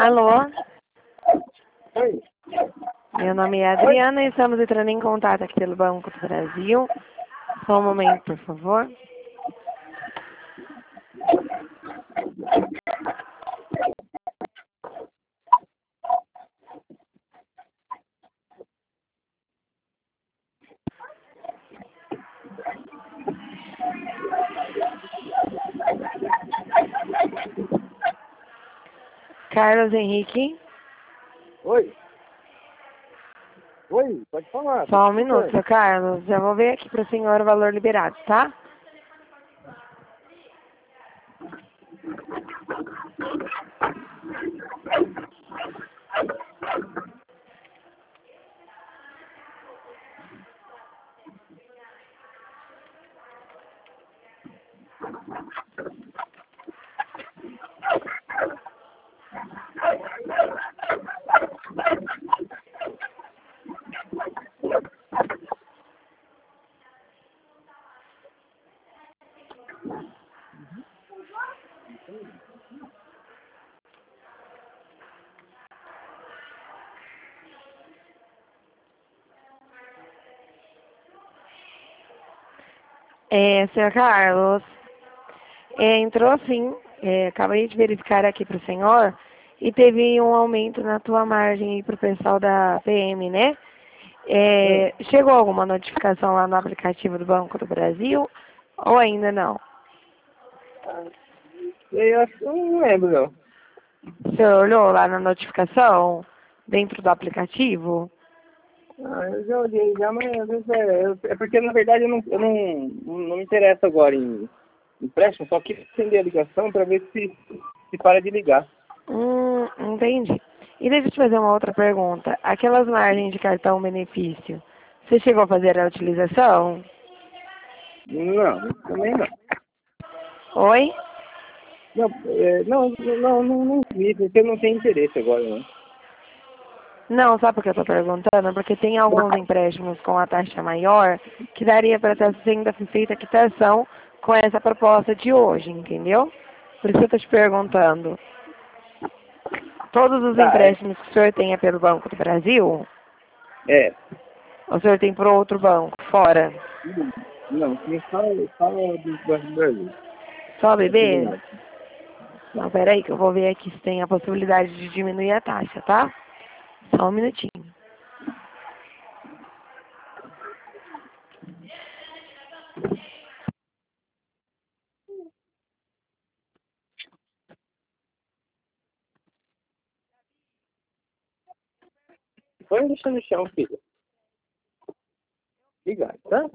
Alô? Oi. Meu nome é Adriana e estamos entrando em contato aqui pelo Banco do Brasil. Só um momento, por favor. Carlos Henrique. Oi. Oi, pode falar. Só um minuto, seu Carlos. Já vou ver aqui para o senhor o valor liberado, tá? Senhor Carlos, entrou sim, acabei de verificar aqui para o senhor e teve um aumento na tua margem para o pessoal da PM, né? Chegou alguma notificação lá no aplicativo do Banco do Brasil ou ainda não? Eu acho que eu não lembro, não. O senhor olhou lá na notificação dentro do aplicativo? Eu já olhei já, mas às vezes é porque na verdade eu não me interesso agora em empréstimo, só quis atender a ligação para ver se para de ligar. Entendi. E deixa eu te fazer uma outra pergunta. Aquelas margens de cartão benefício, você chegou a fazer a utilização? Não, também não. Oi? Não vi, porque eu não tenho interesse agora, não. Não, sabe por que eu estou perguntando? Porque tem alguns empréstimos com a taxa maior que daria para estar sendo feita a quitação com essa proposta de hoje, entendeu? Por isso eu estou te perguntando. Todos os Tá, empréstimos que o senhor tem é pelo Banco do Brasil? é. Ou o senhor tem por outro banco, fora? Não, quem fala do Brasil. Só Não tem bebê? nada. Não, peraí que eu vou ver aqui se tem a possibilidade de diminuir a taxa, tá? Só um minutinho. Põe deixar no chão, filho. Obrigado, tá?